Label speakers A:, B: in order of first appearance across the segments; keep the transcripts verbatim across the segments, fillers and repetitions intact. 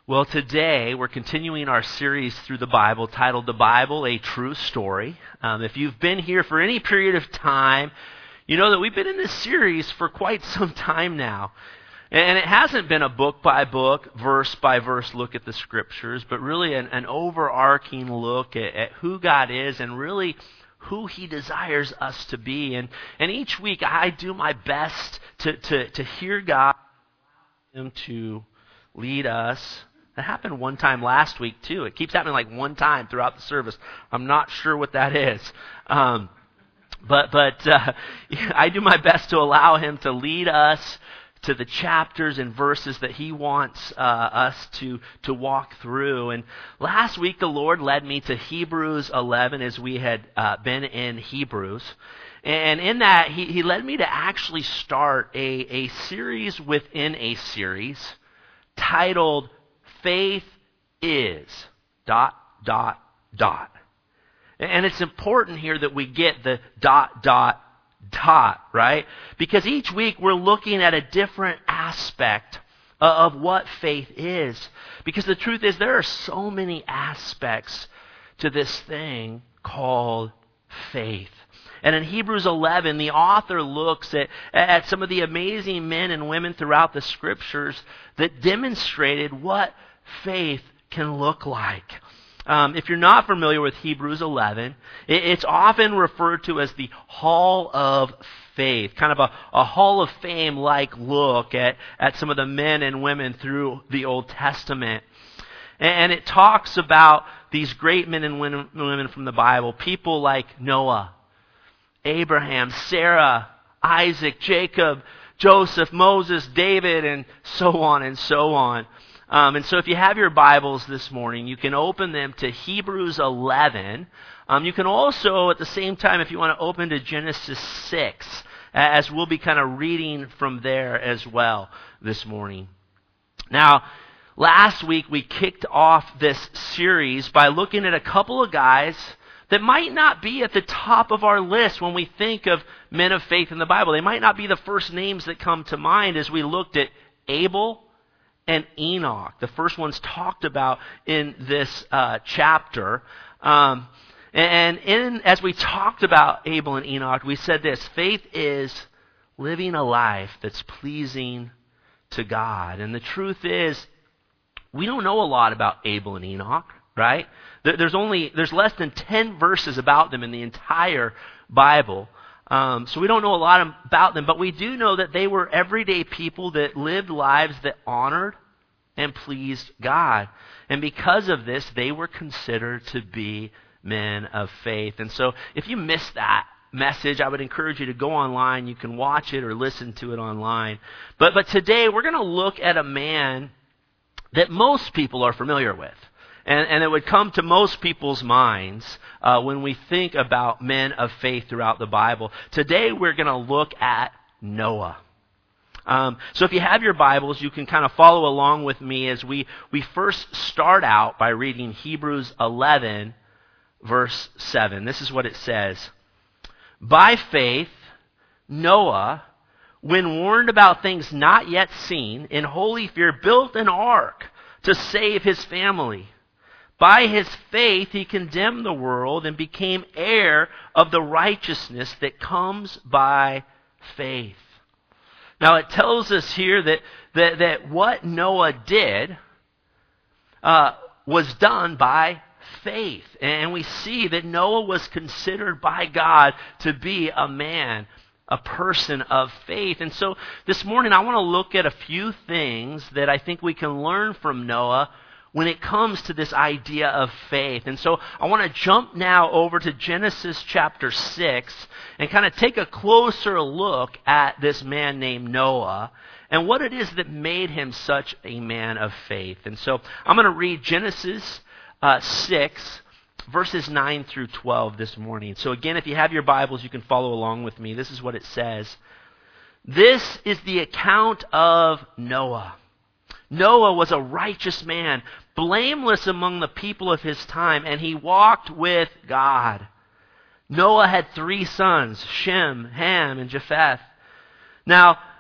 A: Well, today we're continuing our series through the Bible titled The Bible, A True Story. Um, if you've been here for any period of time, you know that we've been in this series for quite some time now. And it hasn't been a book by book, verse by verse look at the Scriptures, but really an, an overarching look at, at who God is and really who He desires us to be. And, and each week I do my best to, to, to hear God, Him to lead us. That happened one time last week too. It keeps happening like one time throughout the service. I'm not sure what that is. Um, but but uh, I do my best to allow Him to lead us to the chapters and verses that He wants uh, us to, to walk through. And last week the Lord led me to Hebrews eleven as we had uh, been in Hebrews. And in that, he, he led me to actually start a, a series within a series titled Faith is dot, dot, dot. And it's important here that we get the dot, dot, dot, right? Because each week we're looking at a different aspect of what faith is. Because the truth is there are so many aspects to this thing called faith. And in Hebrews eleven, the author looks at, at some of the amazing men and women throughout the Scriptures that demonstrated what faith can look like. Um, if you're not familiar with Hebrews eleven, it, it's often referred to as the Hall of Faith, kind of a, a Hall of Fame-like look at, at some of the men and women through the Old Testament. And, and it talks about these great men and women from the Bible, people like Noah, Abraham, Sarah, Isaac, Jacob, Joseph, Moses, David, and so on and so on. Um, and so if you have your Bibles this morning, you can open them to Hebrews eleven. Um, you can also, at the same time, if you want to open to Genesis six, as we'll be kind of reading from there as well this morning. Now, last week we kicked off this series by looking at a couple of guys that might not be at the top of our list when we think of men of faith in the Bible. They might not be the first names that come to mind as we looked at Abel and Enoch. The first one's talked about in this uh, chapter. Um, and in, as we talked about Abel and Enoch, we said this: faith is living a life that's pleasing to God. And the truth is, we don't know a lot about Abel and Enoch, right? There's only, there's less than ten verses about them in the entire Bible. Um, so we don't know a lot about them, but we do know that they were everyday people that lived lives that honored and pleased God. And because of this, they were considered to be men of faith. And so if you missed that message, I would encourage you to go online. You can watch it or listen to it online. But, but today we're going to look at a man that most people are familiar with. And, and it would come to most people's minds uh, when we think about men of faith throughout the Bible. Today we're going to look at Noah. Um, so if you have your Bibles, you can kind of follow along with me as we, we first start out by reading Hebrews eleven, verse seven. This is what it says. By faith, Noah, when warned about things not yet seen, in holy fear built an ark to save his family. By his faith, he condemned the world and became heir of the righteousness that comes by faith. Now, it tells us here that, that, that what Noah did uh, was done by faith. And we see that Noah was considered by God to be a man, a person of faith. And so this morning, I want to look at a few things that I think we can learn from Noah when it comes to this idea of faith. And so I want to jump now over to Genesis chapter six and kind of take a closer look at this man named Noah and what it is that made him such a man of faith. And so I'm going to read Genesis uh, six, verses nine through twelve this morning. So again, if you have your Bibles, you can follow along with me. This is what it says. This is the account of Noah. Noah was a righteous man, blameless among the people of his time, and he walked with God. Noah had three sons, Shem, Ham, and Japheth. Now,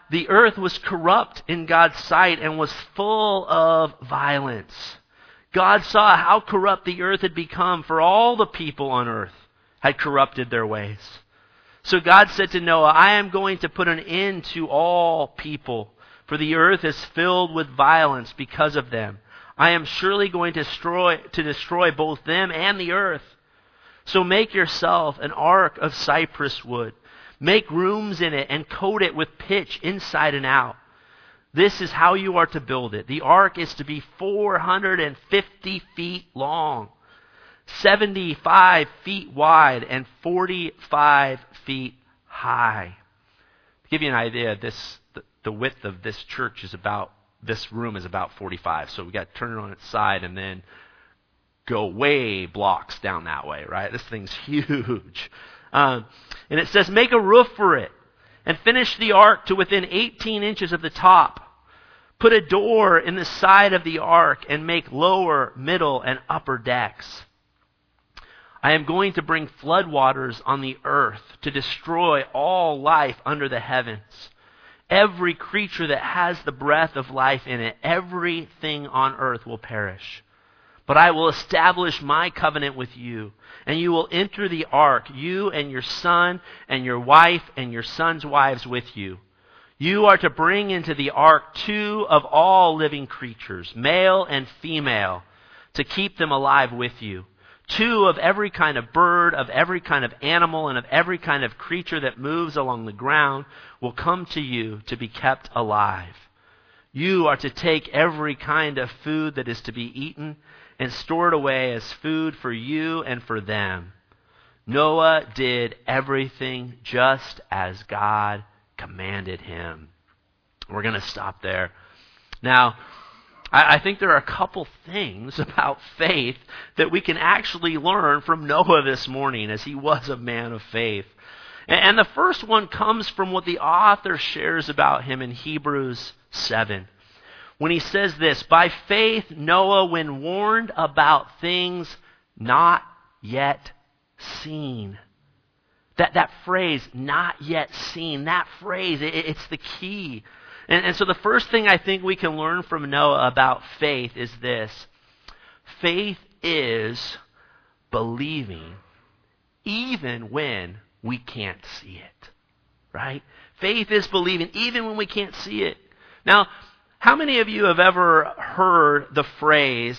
A: the earth was corrupt in God's sight and was full of violence. God saw how corrupt the earth had become, for all the people on earth had corrupted their ways. So God said to Noah, I am going to put an end to all people, for the earth is filled with violence because of them. I am surely going to destroy, to destroy both them and the earth. So make yourself an ark of cypress wood. Make rooms in it and coat it with pitch inside and out. This is how you are to build it. The ark is to be four hundred fifty feet long, seventy-five feet wide, and forty-five feet high. To give you an idea, this the, the width of this church is about, this room is about forty-five. So we got to turn it on its side and then go way blocks down that way, right? This thing's huge. Um, and it says, make a roof for it and finish the ark to within eighteen inches of the top. Put a door in the side of the ark and make lower, middle, and upper decks. I am going to bring floodwaters on the earth to destroy all life under the heavens. Every creature that has the breath of life in it, everything on earth will perish. But I will establish my covenant with you, and you will enter the ark, you and your son and your wife and your son's wives with you. You are to bring into the ark two of all living creatures, male and female, to keep them alive with you. Two of every kind of bird, of every kind of animal, and of every kind of creature that moves along the ground will come to you to be kept alive. You are to take every kind of food that is to be eaten and store it away as food for you and for them. Noah did everything just as God commanded him. We're going to stop there. Now, I, I think there are a couple things about faith that we can actually learn from Noah this morning, as he was a man of faith. And, and the first one comes from what the author shares about him in Hebrews seven. When he says this, by faith Noah, when warned about things not yet seen. That that phrase, not yet seen, that phrase, it, it's the key. And, and so the first thing I think we can learn from Noah about faith is this. Faith is believing even when we can't see it. Right? Faith is believing even when we can't see it. Now, how many of you have ever heard the phrase,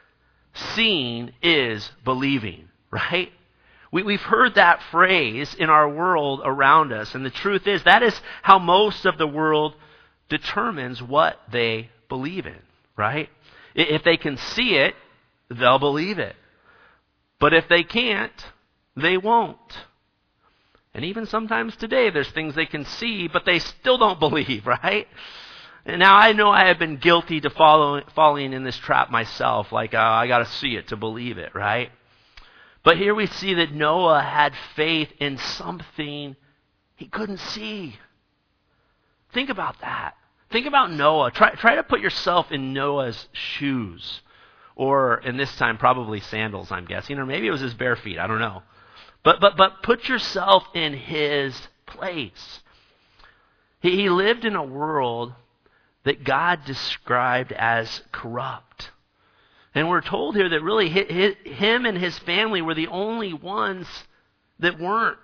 A: seeing is believing, right? We, we've heard that phrase in our world around us, and the truth is that is how most of the world determines what they believe in, right? If they can see it, they'll believe it. But if they can't, they won't. And even sometimes today, there's things they can see, but they still don't believe, right? And now I know I have been guilty to follow, falling in this trap myself. Like, uh, I got to see it to believe it, right? But here we see that Noah had faith in something he couldn't see. Think about that. Think about Noah. Try, try to put yourself in Noah's shoes. Or, in this time, probably sandals, I'm guessing. Or maybe it was his bare feet. I don't know. But, but, but put yourself in his place. He, he lived in a world that God described as corrupt. And we're told here that really him and his family were the only ones that weren't.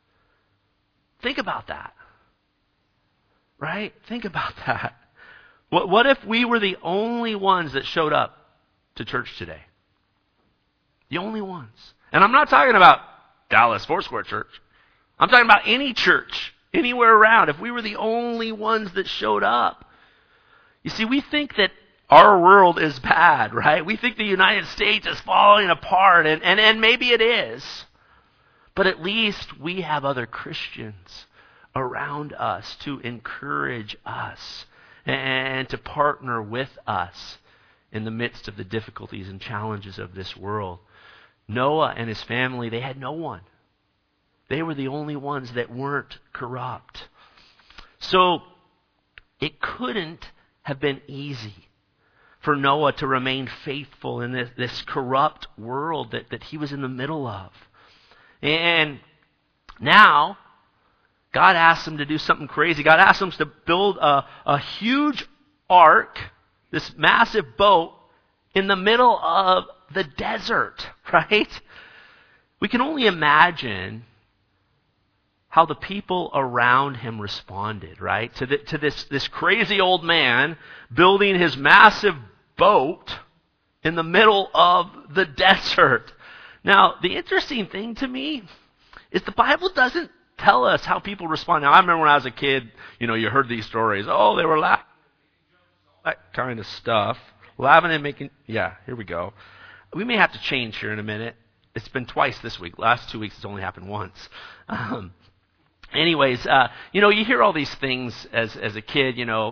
A: Think about that. Right? Think about that. What, what if we were the only ones that showed up to church today? The only ones. And I'm not talking about Dallas Foursquare Church. I'm talking about any church, anywhere around. If we were the only ones that showed up. You see, we think that our world is bad, right? We think the United States is falling apart, and, and, and maybe it is. But at least we have other Christians around us to encourage us and to partner with us in the midst of the difficulties and challenges of this world. Noah and his family, they had no one. They were the only ones that weren't corrupt. So it couldn't have been easy for Noah to remain faithful in this, this corrupt world that, that he was in the middle of. And now God asks him to do something crazy. God asks him to build a, a huge ark, this massive boat, in the middle of the desert, right? We can only imagine how the people around him responded, right? To, the, to this, this crazy old man building his massive boat in the middle of the desert. Now, the interesting thing to me is the Bible doesn't tell us how people respond. Now, I remember when I was a kid, you know, you heard these stories. Oh, they were laughing, that kind of stuff. Laughing and making, yeah, here we go. We may have to change here in a minute. It's been twice this week. Last two weeks it's only happened once. Um, anyways, uh, you know, you hear all these things as as a kid, you know.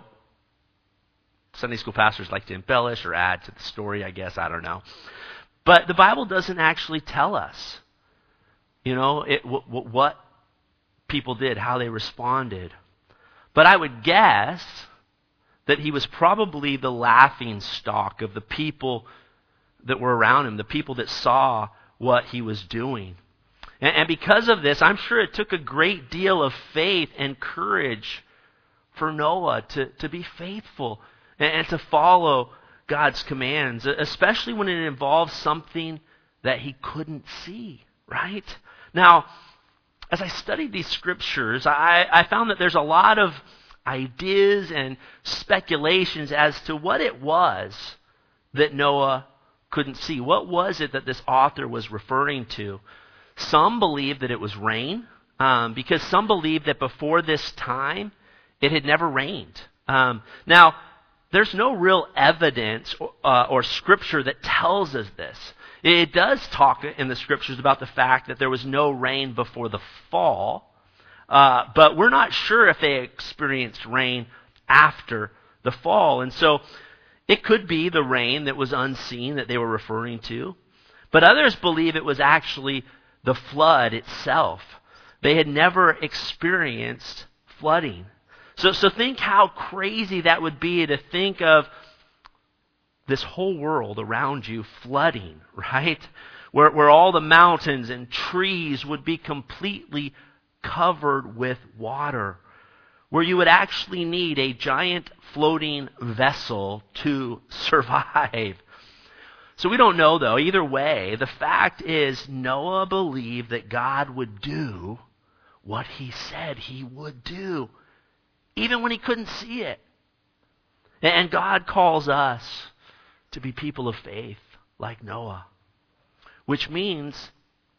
A: Sunday school pastors like to embellish or add to the story, I guess. I don't know. But the Bible doesn't actually tell us, you know, it, w- w- what people did, how they responded. But I would guess that he was probably the laughing stock of the people that were around him, the people that saw what he was doing. And, and because of this, I'm sure it took a great deal of faith and courage for Noah to, to be faithful and, and to follow God's commands, especially when it involves something that he couldn't see, right? Now, as I studied these scriptures, I, I found that there's a lot of ideas and speculations as to what it was that Noah couldn't see. What was it that this author was referring to? Some believe that it was rain, um, because some believe that before this time, it had never rained. Um, now, there's no real evidence or, uh, or scripture that tells us this. It does talk in the scriptures about the fact that there was no rain before the fall, uh, but we're not sure if they experienced rain after the fall. And so it could be the rain that was unseen that they were referring to, but others believe it was actually the flood itself. They had never experienced flooding. So, so think how crazy that would be to think of this whole world around you flooding, right? Where, where all the mountains and trees would be completely covered with water. Where you would actually need a giant floating vessel to survive. So we don't know, though. Either way, the fact is Noah believed that God would do what he said he would do, even when he couldn't see it. And God calls us to be people of faith like Noah, which means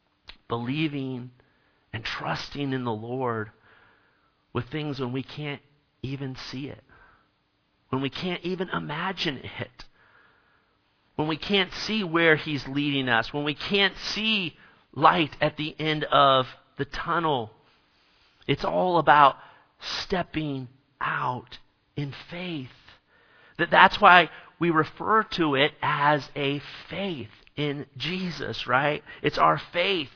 A: believing and trusting in the Lord with things when we can't even see it, when we can't even imagine it, when we can't see where he's leading us, when we can't see light at the end of the tunnel. It's all about stepping out in faith. That that's why we refer to it as a faith in Jesus, right? It's our faith.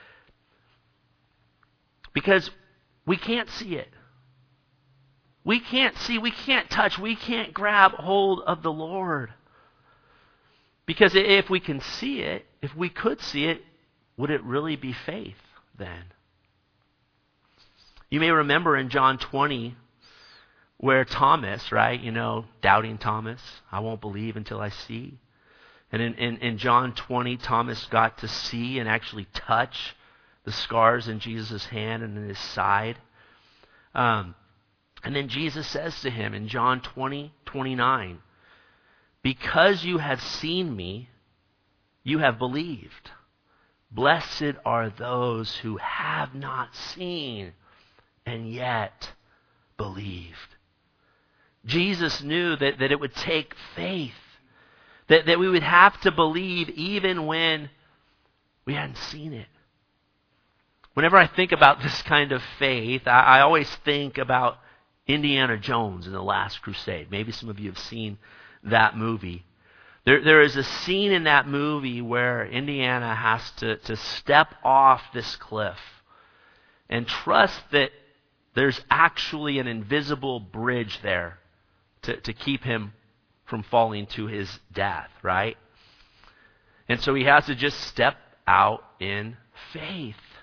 A: Because we can't see it. We can't see, we can't touch, we can't grab hold of the Lord. Because if we can see it, if we could see it, would it really be faith then? You may remember in John twenty where Thomas, right, you know, doubting Thomas, I won't believe until I see. And in, in, in John twenty, Thomas got to see and actually touch the scars in Jesus' hand and in his side. Um, and then Jesus says to him in John twenty, twenty-nine, because you have seen me, you have believed. Blessed are those who have not seen and yet believed. Jesus knew that, that it would take faith, that, that we would have to believe even when we hadn't seen it. Whenever I think about this kind of faith, I, I always think about Indiana Jones in The Last Crusade. Maybe some of you have seen that movie. There, there is a scene in that movie where Indiana has to, to step off this cliff and trust that there's actually an invisible bridge there to, to keep him from falling to his death, right? And so he has to just step out in faith.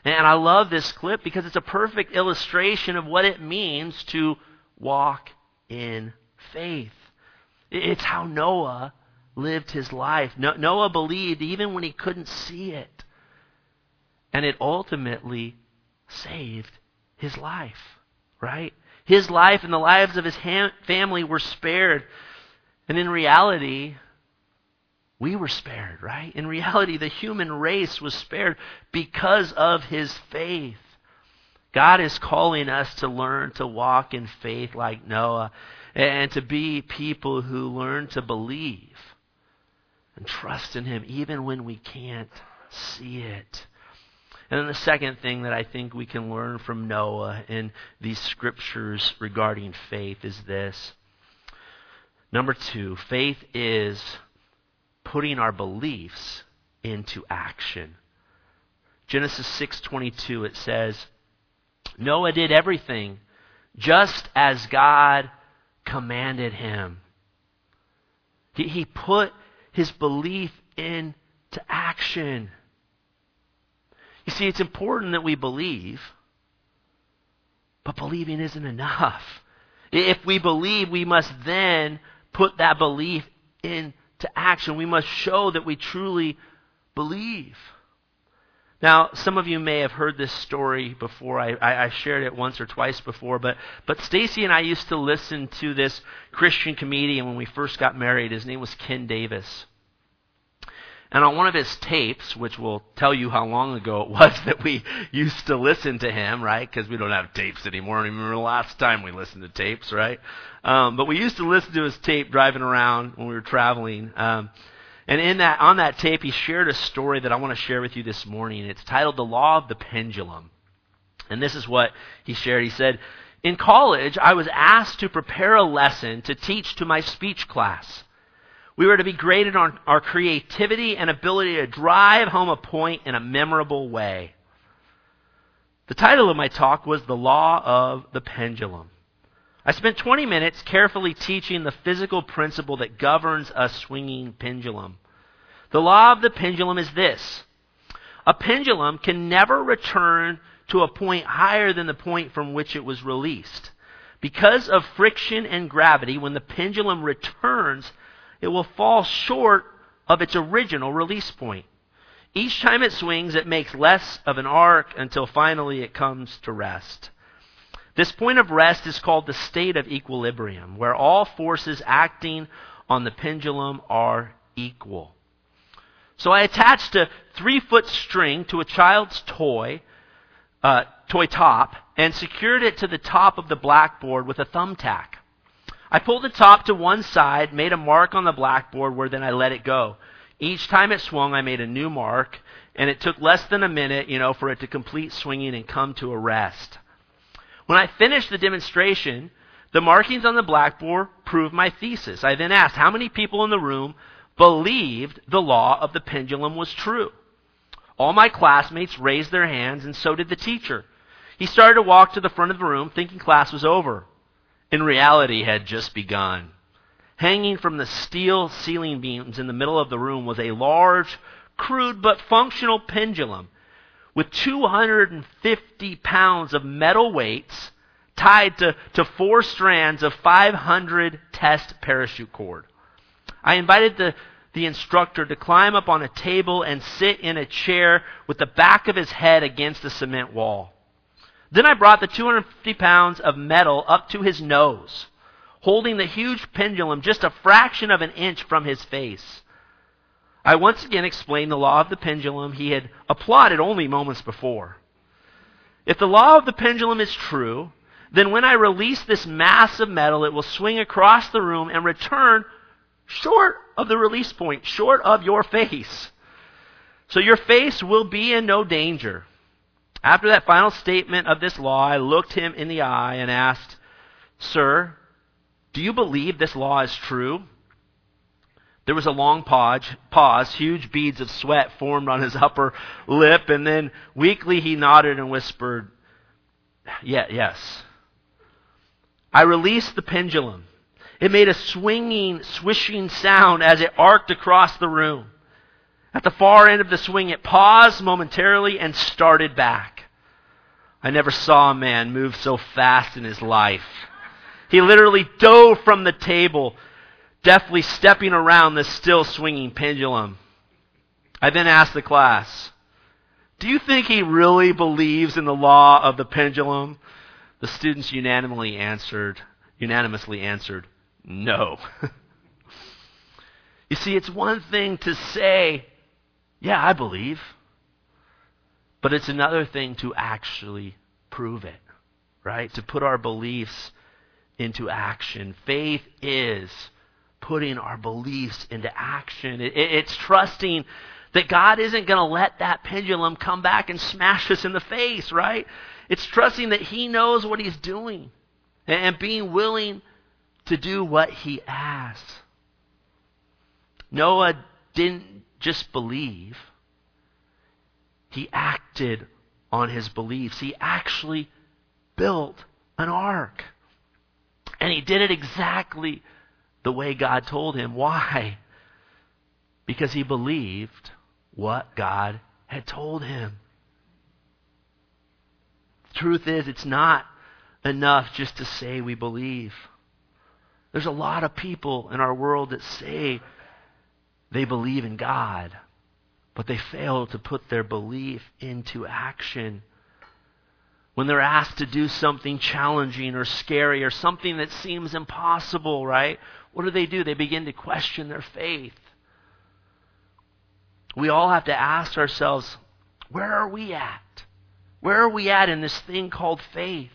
A: And I love this clip because it's a perfect illustration of what it means to walk in faith. It's how Noah lived his life. Noah believed even when he couldn't see it. And it ultimately saved his life, right? His life and the lives of his ham- family were spared. And in reality, we were spared, right? In reality, the human race was spared because of his faith. God is calling us to learn to walk in faith like Noah and to be people who learn to believe and trust in him even when we can't see it. And then the second thing that I think we can learn from Noah in these scriptures regarding faith is this. Number two, faith is putting our beliefs into action. Genesis six twenty-two, it says, Noah did everything just as God commanded him. He, he put his belief into action. You see, it's important that we believe, but believing isn't enough. If we believe, we must then put that belief into action. We must show that we truly believe. Now, some of you may have heard this story before. I, I, I shared it once or twice before, but, but Stacy and I used to listen to this Christian comedian when we first got married. His name was Ken Davis. And on one of his tapes, which will tell you how long ago it was that we used to listen to him, right? Because we don't have tapes anymore. I don't even remember the last time we listened to tapes, right? Um, but we used to listen to his tape driving around when we were traveling. Um, and in that, on that tape, he shared a story that I want to share with you this morning. It's titled The Law of the Pendulum. And this is what he shared. He said, in college, I was asked to prepare a lesson to teach to my speech class. We were to be graded on our creativity and ability to drive home a point in a memorable way. The title of my talk was The Law of the Pendulum. I spent twenty minutes carefully teaching the physical principle that governs a swinging pendulum. The law of the pendulum is this. A pendulum can never return to a point higher than the point from which it was released. Because of friction and gravity, when the pendulum returns, it will fall short of its original release point. Each time it swings, it makes less of an arc until finally it comes to rest. This point of rest is called the state of equilibrium, where all forces acting on the pendulum are equal. So I attached a three-foot string to a child's toy, uh, toy top, and secured it to the top of the blackboard with a thumbtack. I pulled the top to one side, made a mark on the blackboard where then I let it go. Each time it swung, I made a new mark, and it took less than a minute, you know, for it to complete swinging and come to a rest. When I finished the demonstration, the markings on the blackboard proved my thesis. I then asked how many people in the room believed the law of the pendulum was true. All my classmates raised their hands, and so did the teacher. He started to walk to the front of the room, thinking class was over. In reality, had just begun. Hanging from the steel ceiling beams in the middle of the room was a large, crude but functional pendulum with two hundred fifty pounds of metal weights tied to, to four strands of five hundred test parachute cord. I invited the, the instructor to climb up on a table and sit in a chair with the back of his head against a cement wall. Then I brought the two hundred fifty pounds of metal up to his nose, holding the huge pendulum just a fraction of an inch from his face. I once again explained the law of the pendulum he had applauded only moments before. If the law of the pendulum is true, then when I release this mass of metal, it will swing across the room and return short of the release point, short of your face. So your face will be in no danger. After that final statement of this law, I looked him in the eye and asked, "Sir, do you believe this law is true?" There was a long pause, pause, huge beads of sweat formed on his upper lip, and then weakly he nodded and whispered, yeah, yes. I released the pendulum. It made a swinging, swishing sound as it arced across the room. At the far end of the swing, it paused momentarily and started back. I never saw a man move so fast in his life. He literally dove from the table, deftly stepping around the still swinging pendulum. I then asked the class, do you think he really believes in the law of the pendulum? The students unanimously answered, unanimously answered, no. You see, it's one thing to say, yeah, I believe. But it's another thing to actually prove it, right? To put our beliefs into action. Faith is putting our beliefs into action. It, it, it's trusting that God isn't going to let that pendulum come back and smash us in the face, right? It's trusting that He knows what He's doing and, and being willing to do what He asks. Noah didn't just believe. He acted on his beliefs. He actually built an ark. And he did it exactly the way God told him. Why? Because he believed what God had told him. The truth is, it's not enough just to say we believe. There's a lot of people in our world that say they believe in God, but they fail to put their belief into action. When they're asked to do something challenging or scary or something that seems impossible, right? What do they do? They begin to question their faith. We all have to ask ourselves, where are we at? Where are we at in this thing called faith?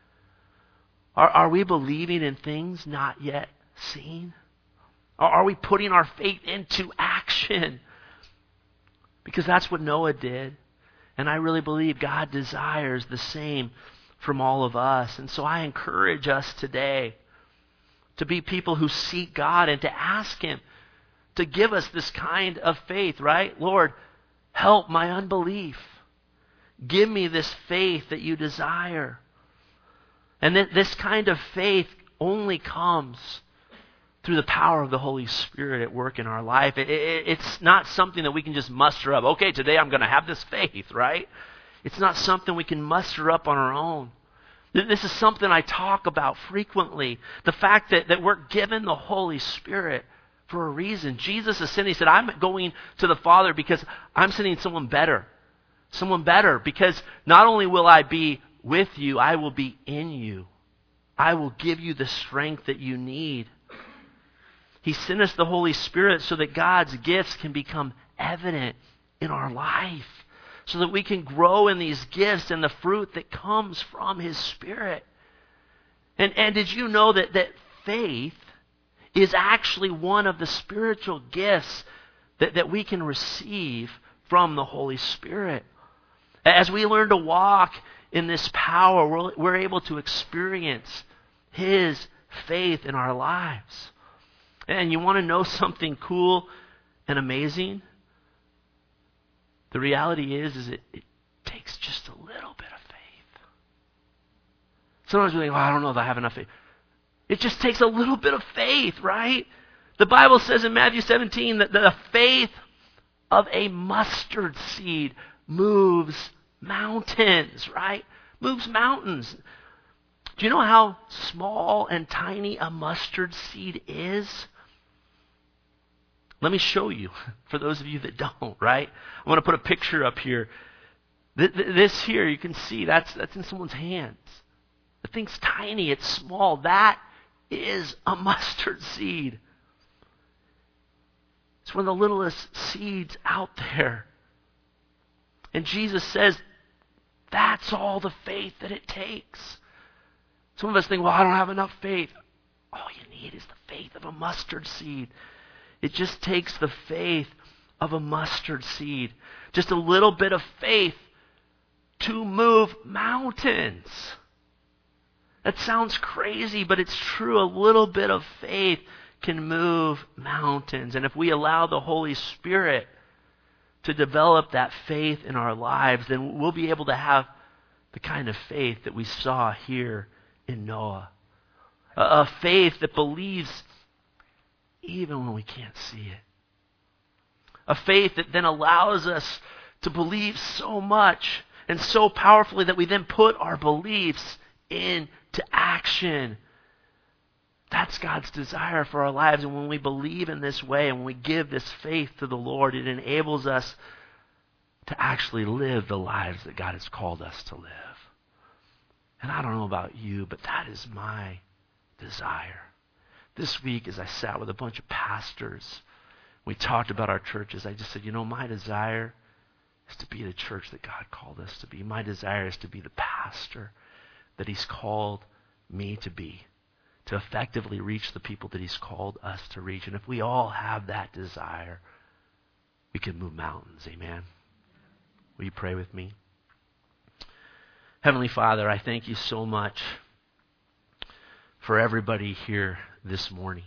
A: Are, are we believing in things not yet seen? Or are we putting our faith into action? Because that's what Noah did. And I really believe God desires the same from all of us. And so I encourage us today to be people who seek God and to ask Him to give us this kind of faith, right? Lord, help my unbelief. Give me this faith that you desire. And that this kind of faith only comes through the power of the Holy Spirit at work in our life. It, it, it's not something that we can just muster up. Okay, today I'm going to have this faith, right? It's not something we can muster up on our own. This is something I talk about frequently. The fact that, that we're given the Holy Spirit for a reason. Jesus ascended. He said, I'm going to the Father because I'm sending someone better. Someone better. Because not only will I be with you, I will be in you. I will give you the strength that you need. He sent us the Holy Spirit so that God's gifts can become evident in our life. So that we can grow in these gifts and the fruit that comes from His Spirit. And, and did you know that, that faith is actually one of the spiritual gifts that, that we can receive from the Holy Spirit? As we learn to walk in this power, we're, we're able to experience His faith in our lives. And you want to know something cool and amazing? The reality is, is it, it takes just a little bit of faith. Sometimes we think, oh, I don't know if I have enough faith. It just takes a little bit of faith, right? The Bible says in Matthew seventeen that the faith of a mustard seed moves mountains, right? Moves mountains. Do you know how small and tiny a mustard seed is? Let me show you, for those of you that don't, right? I want to put a picture up here. This here, you can see, that's, that's in someone's hands. The thing's tiny, it's small. That is a mustard seed. It's one of the littlest seeds out there. And Jesus says, that's all the faith that it takes. Some of us think, well, I don't have enough faith. All you need is the faith of a mustard seed. It just takes the faith of a mustard seed. Just a little bit of faith to move mountains. That sounds crazy, but it's true. A little bit of faith can move mountains. And if we allow the Holy Spirit to develop that faith in our lives, then we'll be able to have the kind of faith that we saw here in Noah. A, a faith that believes even when we can't see it. A faith that then allows us to believe so much and so powerfully that we then put our beliefs into action. That's God's desire for our lives. And when we believe in this way and when we give this faith to the Lord, it enables us to actually live the lives that God has called us to live. And I don't know about you, but that is my desire. This week, as I sat with a bunch of pastors, we talked about our churches, I just said, you know, my desire is to be the church that God called us to be. My desire is to be the pastor that He's called me to be, to effectively reach the people that He's called us to reach. And if we all have that desire, we can move mountains. Amen. Will you pray with me? Heavenly Father, I thank you so much for everybody here this morning.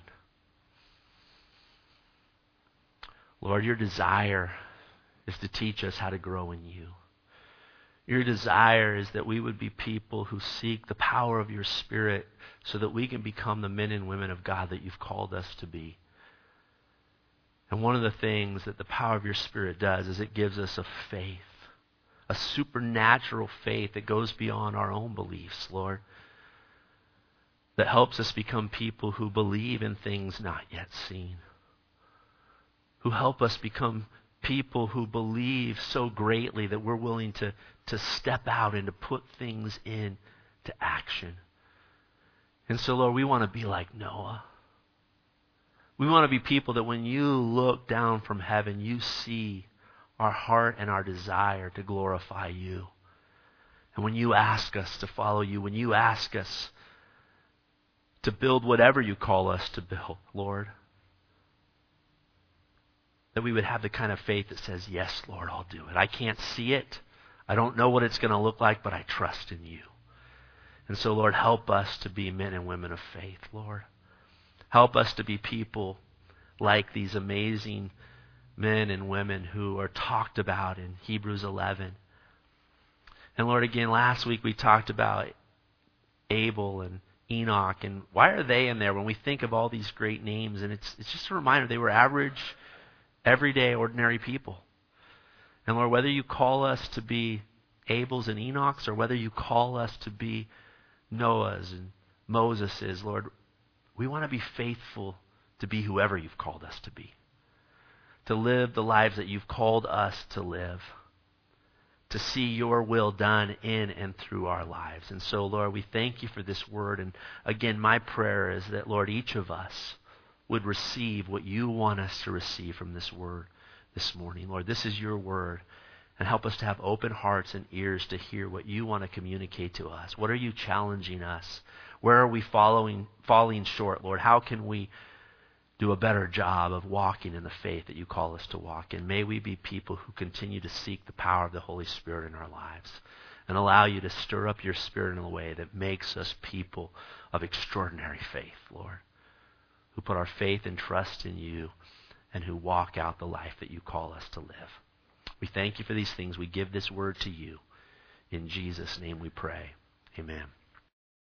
A: Lord, your desire is to teach us how to grow in you. Your desire is that we would be people who seek the power of your Spirit so that we can become the men and women of God that you've called us to be. And one of the things that the power of your Spirit does is it gives us a faith, a supernatural faith that goes beyond our own beliefs, Lord, that helps us become people who believe in things not yet seen, who help us become people who believe so greatly that we're willing to, to step out and to put things into action. And so, Lord, we want to be like Noah. We want to be people that when you look down from heaven, you see our heart and our desire to glorify you. And when you ask us to follow you, when you ask us to build whatever you call us to build, Lord, that we would have the kind of faith that says, yes, Lord, I'll do it. I can't see it. I don't know what it's going to look like, but I trust in you. And so, Lord, help us to be men and women of faith, Lord. Help us to be people like these amazing men and women who are talked about in Hebrews eleven. And Lord, again, last week we talked about Abel and Enoch, and why are they in there when we think of all these great names? And it's it's just a reminder they were average, everyday, ordinary people. And Lord, whether you call us to be Abel's and Enoch's, or whether you call us to be Noah's and Moses's, Lord, we want to be faithful to be whoever you've called us to be, to live the lives that you've called us to live, to see your will done in and through our lives. And so, Lord, we thank you for this word. And again, my prayer is that, Lord, each of us would receive what you want us to receive from this word this morning. Lord, this is your word. And help us to have open hearts and ears to hear what you want to communicate to us. What are you challenging us? Where are we following, falling short, Lord? How can we do a better job of walking in the faith that you call us to walk in? May we be people who continue to seek the power of the Holy Spirit in our lives and allow you to stir up your Spirit in a way that makes us people of extraordinary faith, Lord, who put our faith and trust in you and who walk out the life that you call us to live. We thank you for these things. We give this word to you. In Jesus' name we pray. Amen.